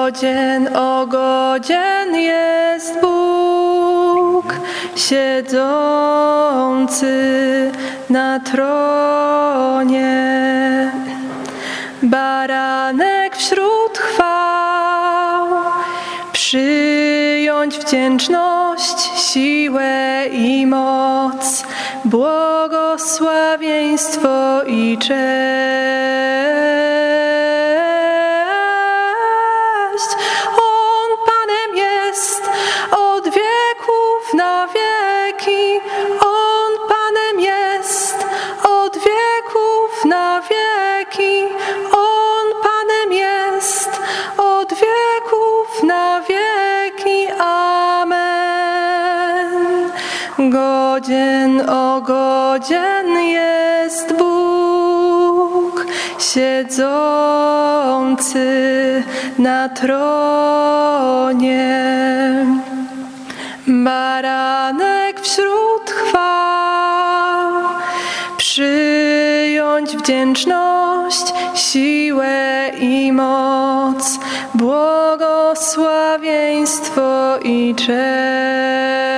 godzien jest Bóg, siedzący na tronie. Baranek wśród chwał, przyjąć wdzięczność, siłę i moc, błogosławieństwo i cześć. On Panem jest od wieków na wieki. On Panem jest od wieków na wieki. On Panem jest od wieków na wieki. Amen. Godzien jest Bóg, siedzący na tronie. Baranek wśród chwał, przyjąć wdzięczność, siłę i moc, błogosławieństwo i cześć.